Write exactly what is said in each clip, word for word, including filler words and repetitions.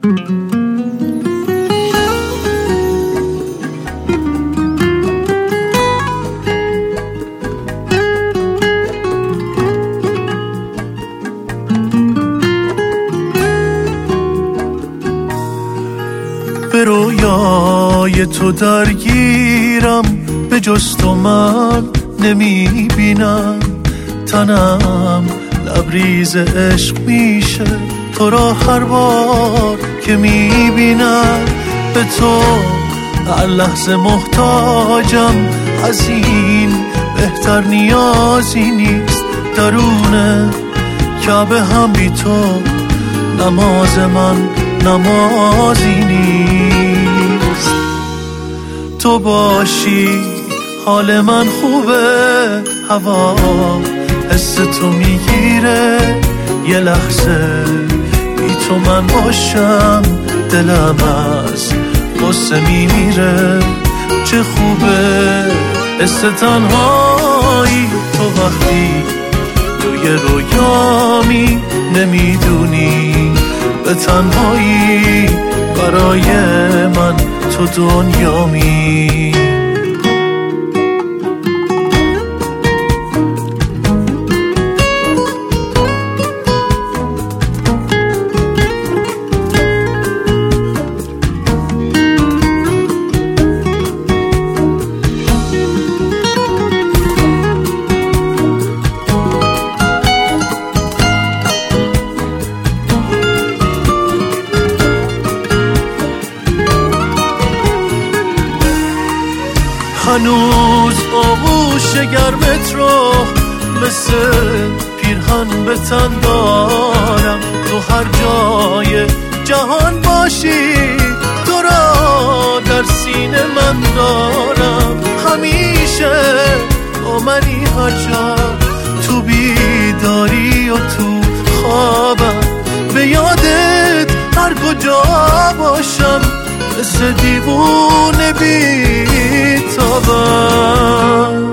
به رویای تو درگیرم، به جز تو من نمیبینم. تنم لبریز عشق میشه تو را هر بار که میبینم. به تو هر لحظه محتاجم، از این بهتر نیازی نیست. درونه کعبه هم بی تو نماز من نمازی نیست. تو باشی حال من خوبه، هوا حس تو میگیره. یه لحظه بی تو من باشم، دلم از غصه میمیره. چه خوبه حس تنهایی تو وقتی توی رویامی، نمیدونی به تنهایی برای من تو دنیامی. هنوز آغوش گرمت رو مثل پیرهن به تن دارم. تو هر جای جهان باشی، تو را در سینه من دارم. همیشه با منی هر جا، تو بیداری و تو خوابم. به یادت هر کجا باشم، مثل دیوونه بیتابم.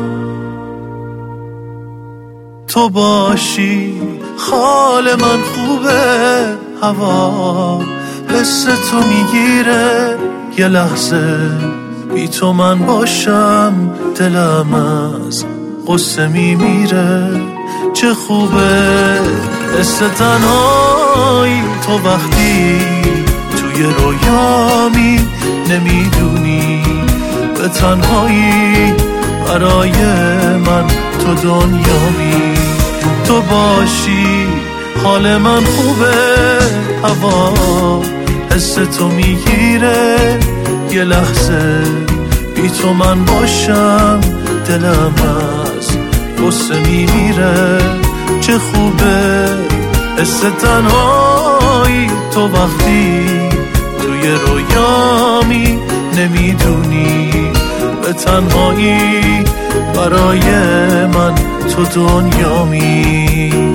تو باشی حال من خوبه، هوا حس تو میگیره. یه لحظه بی تو من باشم، دلم از غصه میمیره. چه خوبه حس تنهایی تو وقتی توی رویامی، نمیدونی به تنهایی برای من تو دنیامی. تو باشی حال من خوبه، هوا حس تو میگیره. یه لحظه بی تو من باشم، دلم از غصه میمیره. چه خوبه حس تنهایی تو وقتی توی رویامی، نمیدونی به تنهایی برای من تو دنیامی.